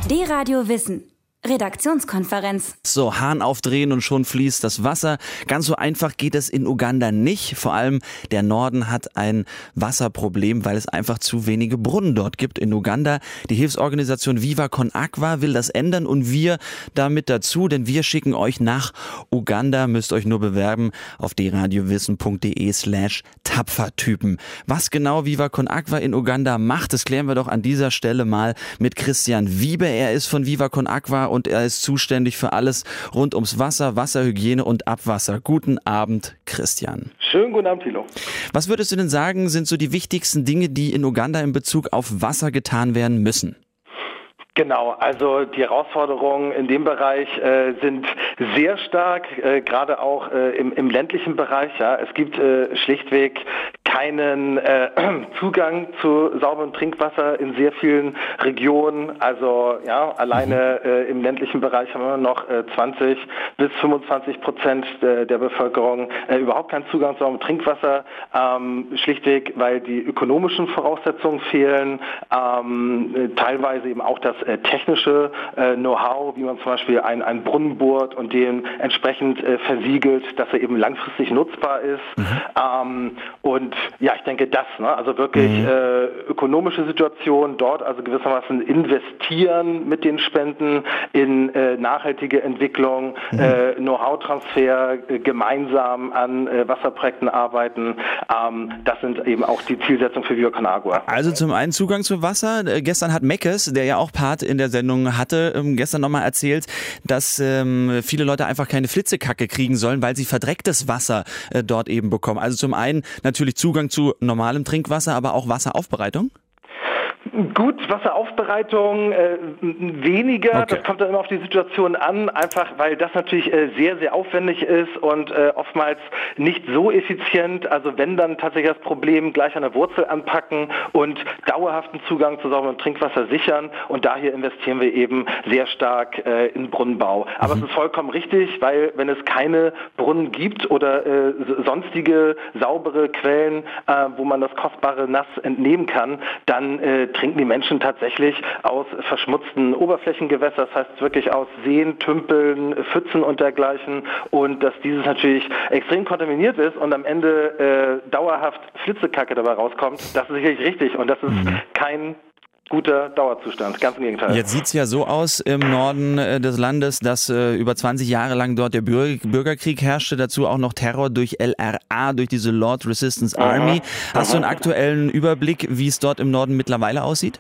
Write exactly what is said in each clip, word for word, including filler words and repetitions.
D-Radio Wissen. Redaktionskonferenz. So, Hahn aufdrehen und schon fließt das Wasser. Ganz so einfach geht es in Uganda nicht. Vor allem der Norden hat ein Wasserproblem, weil es einfach zu wenige Brunnen dort gibt in Uganda. Die Hilfsorganisation Viva Con Agua will das ändern und wir damit dazu, denn wir schicken euch nach Uganda, müsst euch nur bewerben auf dradiowissen.de slash Tapfertypen. Was genau Viva Con Agua in Uganda macht, das klären wir doch an dieser Stelle mal mit Christian Wiebe. Er ist von Viva Con Agua und er ist zuständig für alles rund ums Wasser, Wasserhygiene und Abwasser. Guten Abend, Christian. Schönen guten Abend, Thilo. Was würdest du denn sagen, sind so die wichtigsten Dinge, die in Uganda in Bezug auf Wasser getan werden müssen? Genau, also die Herausforderungen in dem Bereich äh, sind sehr stark, äh, gerade auch äh, im, im ländlichen Bereich. Ja. Es gibt äh, schlichtweg keinen äh, Zugang zu sauberem Trinkwasser in sehr vielen Regionen. Also ja, alleine äh, im ländlichen Bereich haben wir noch äh, zwanzig bis fünfundzwanzig Prozent der, der Bevölkerung äh, überhaupt keinen Zugang zu sauberem Trinkwasser. Ähm, schlichtweg, weil die ökonomischen Voraussetzungen fehlen, ähm, teilweise eben auch das äh, technische äh, Know-how, wie man zum Beispiel einen, einen Brunnen bohrt und den entsprechend äh, versiegelt, dass er eben langfristig nutzbar ist. Mhm. Ähm, und ja, ich denke das, ne? Also wirklich mhm. äh, ökonomische Situation dort, also gewissermaßen investieren mit den Spenden in äh, nachhaltige Entwicklung, mhm. äh, Know-how-Transfer, äh, gemeinsam an äh, Wasserprojekten arbeiten. Ähm, das sind eben auch die Zielsetzungen für Viva Con Agua. Also zum einen Zugang zu Wasser. Äh, gestern hat Meckes, der ja auch Part in der Sendung hatte, ähm, gestern nochmal erzählt, dass ähm, viele Leute einfach keine Flitzekacke kriegen sollen, weil sie verdrecktes Wasser äh, dort eben bekommen. Also zum einen natürlich Zugang zu normalem Trinkwasser, aber auch Wasseraufbereitung? Gut, Wasseraufbereitung äh, weniger, okay. Das kommt dann immer auf die Situation an, einfach weil das natürlich äh, sehr, sehr aufwendig ist und äh, oftmals nicht so effizient. Also wenn dann tatsächlich das Problem gleich an der Wurzel anpacken und dauerhaften Zugang zu sauberem Trinkwasser sichern und daher investieren wir eben sehr stark äh, in Brunnenbau. Aber mhm. es ist vollkommen richtig, weil wenn es keine Brunnen gibt oder äh, sonstige saubere Quellen, äh, wo man das kostbare Nass entnehmen kann, dann äh, trinken die Menschen tatsächlich aus verschmutzten Oberflächengewässern, das heißt wirklich aus Seen, Tümpeln, Pfützen und dergleichen, und dass dieses natürlich extrem kontaminiert ist und am Ende äh, dauerhaft Flitzekacke dabei rauskommt, das ist sicherlich richtig und das ist mhm. kein guter Dauerzustand, ganz im Gegenteil. Jetzt sieht es ja so aus im Norden äh, des Landes, dass äh, über zwanzig Jahre lang dort der Bürger Bürgerkrieg herrschte, dazu auch noch Terror durch L R A, durch diese Lord Resistance Army. Aha. Hast du einen aktuellen Überblick, wie es dort im Norden mittlerweile aussieht?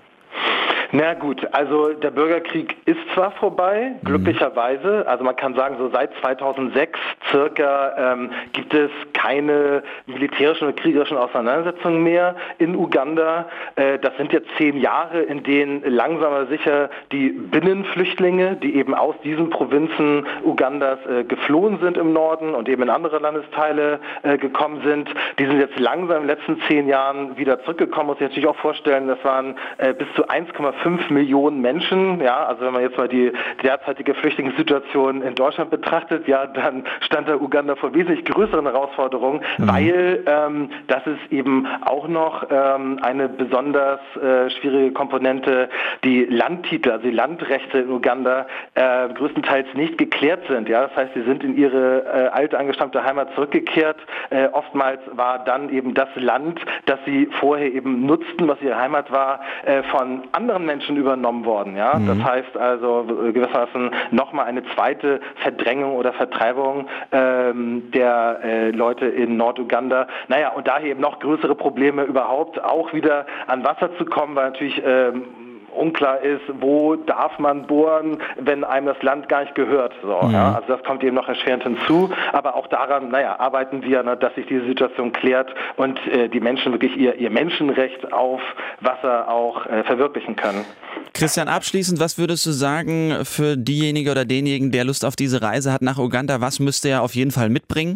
Na gut, also der Bürgerkrieg ist zwar vorbei, glücklicherweise, also man kann sagen, so seit zweitausendsechs circa ähm, gibt es keine militärischen oder kriegerischen Auseinandersetzungen mehr in Uganda. Äh, das sind jetzt zehn Jahre, in denen langsam aber sicher die Binnenflüchtlinge, die eben aus diesen Provinzen Ugandas äh, geflohen sind im Norden und eben in andere Landesteile äh, gekommen sind, die sind jetzt langsam in den letzten zehn Jahren wieder zurückgekommen. Muss ich natürlich auch vorstellen, das waren äh, bis zu eins Komma fünf Millionen Menschen, ja, also wenn man jetzt mal die derzeitige Flüchtlingssituation in Deutschland betrachtet, ja, dann stand da Uganda vor wesentlich größeren Herausforderungen, mhm. weil ähm, das ist eben auch noch ähm, eine besonders äh, schwierige Komponente, die Landtitel, also die Landrechte in Uganda äh, größtenteils nicht geklärt sind, ja, das heißt, sie sind in ihre äh, alte angestammte Heimat zurückgekehrt, äh, oftmals war dann eben das Land, das sie vorher eben nutzten, was ihre Heimat war, äh, von anderen Menschen übernommen worden. Ja? Mhm. Das heißt also gewissermaßen nochmal eine zweite Verdrängung oder Vertreibung ähm, der äh, Leute in Norduganda. Naja, und daher eben noch größere Probleme überhaupt auch wieder an Wasser zu kommen, weil natürlich ähm, unklar ist, wo darf man bohren, wenn einem das Land gar nicht gehört. So, mhm. ja, also das kommt eben noch erschwerend hinzu. Aber auch daran, naja, arbeiten wir, ne, dass sich diese Situation klärt und äh, die Menschen wirklich ihr, ihr Menschenrecht auf Wasser auch äh, verwirklichen können. Christian, abschließend, was würdest du sagen für diejenige oder denjenigen, der Lust auf diese Reise hat nach Uganda? Was müsste er auf jeden Fall mitbringen?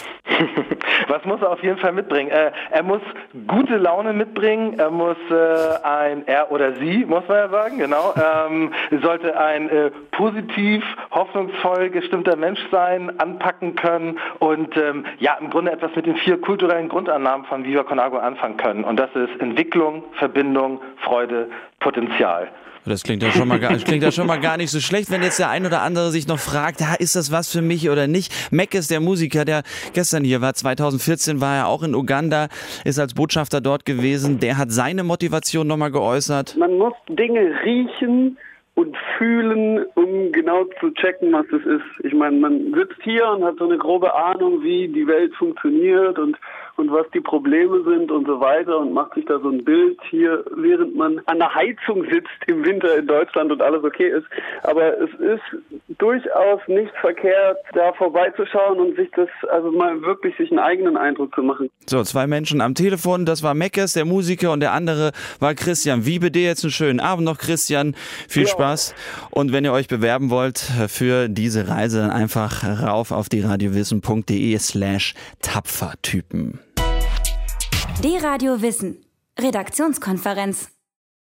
Was muss er auf jeden Fall mitbringen? Äh, er muss gute Laune mitbringen, er muss äh, ein, er oder sie, muss man ja sagen, genau, ähm, sollte ein äh, positiv, hoffnungsvoll gestimmter Mensch sein, anpacken können und ähm, ja, im Grunde etwas mit den vier kulturellen Grundannahmen von Viva con Agua anfangen können. Und das ist Entwicklung, Verbindung, Freude, Potenzial. Das klingt ja schon mal gar, klingt ja schon mal gar nicht so schlecht, wenn jetzt der ein oder andere sich noch fragt, ja, ist das was für mich oder nicht? Meckes, der Musiker, der gestern hier war, zweitausendvierzehn war er auch in Uganda, ist als Botschafter dort gewesen, der hat seine Motivation nochmal geäußert. Man muss Dinge riechen und fühlen, um genau zu checken, was es ist. Ich meine, man sitzt hier und hat so eine grobe Ahnung, wie die Welt funktioniert und und was die Probleme sind und so weiter und macht sich da so ein Bild hier, während man an der Heizung sitzt im Winter in Deutschland und alles okay ist. Aber es ist durchaus nicht verkehrt, da vorbeizuschauen und sich das, also mal wirklich sich einen eigenen Eindruck zu machen. So, zwei Menschen am Telefon, das war Meckes, der Musiker, und der andere war Christian Wiebe. Dir jetzt einen schönen Abend noch, Christian. Viel ja. Spaß. Und wenn ihr euch bewerben wollt für diese Reise, dann einfach rauf auf die radiowissen.de slash Tapfertypen. Die Radio Wissen. Redaktionskonferenz.